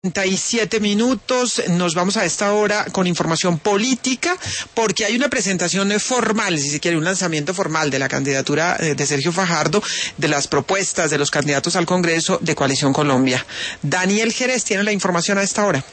37 minutos, nos vamos a esta hora con información política, porque hay una presentación formal, si se quiere, un lanzamiento formal de la candidatura de Sergio Fajardo, de las propuestas de los candidatos al Congreso de Coalición Colombia. Daniel Jerez tiene la información a esta hora.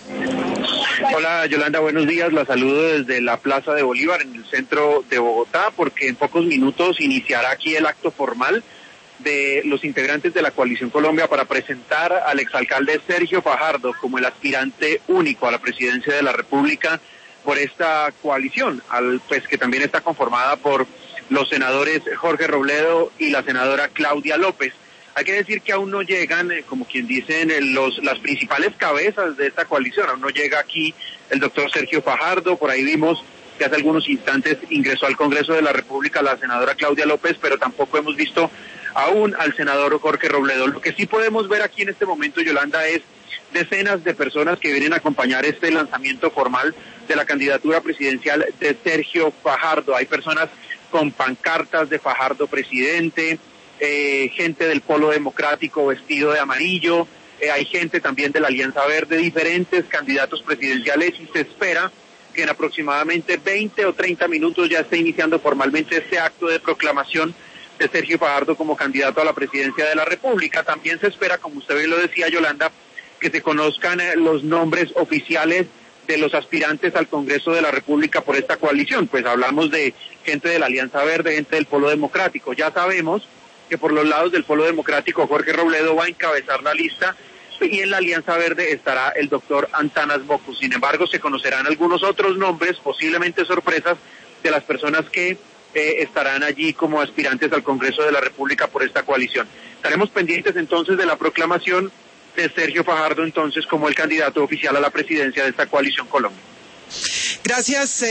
Hola Yolanda, buenos días, la saludo desde la Plaza de Bolívar en el centro de Bogotá, porque en pocos minutos iniciará aquí el acto formal de los integrantes de la Coalición Colombia para presentar al exalcalde Sergio Fajardo como el aspirante único a la presidencia de la República por esta coalición, pues que también está conformada por los senadores Jorge Robledo y la senadora Claudia López. Hay que decir que aún no llegan, como quien dicen, las principales cabezas de esta coalición. Aún no llega aquí el doctor Sergio Fajardo. Por ahí vimos que hace algunos instantes ingresó al Congreso de la República la senadora Claudia López, pero tampoco hemos visto aún al senador Jorge Robledo. Lo que sí podemos ver aquí en este momento, Yolanda, es decenas de personas que vienen a acompañar este lanzamiento formal de la candidatura presidencial de Sergio Fajardo. Hay personas con pancartas de Fajardo presidente, gente del Polo Democrático vestido de amarillo, hay gente también de la Alianza Verde, diferentes candidatos presidenciales, y se espera que en aproximadamente 20 o 30 minutos ya esté iniciando formalmente este acto de proclamación de Sergio Fajardo como candidato a la presidencia de la República. También se espera, como usted bien lo decía, Yolanda, que se conozcan los nombres oficiales de los aspirantes al Congreso de la República por esta coalición. Pues hablamos de gente de la Alianza Verde, gente del Polo Democrático. Ya sabemos que por los lados del Polo Democrático Jorge Robledo va a encabezar la lista, y en la Alianza Verde estará el doctor Antanas Mockus. Sin embargo, se conocerán algunos otros nombres, posiblemente sorpresas, de las personas que estarán allí como aspirantes al Congreso de la República por esta coalición. Estaremos pendientes entonces de la proclamación de Sergio Fajardo entonces como el candidato oficial a la presidencia de esta coalición Colombia. Gracias.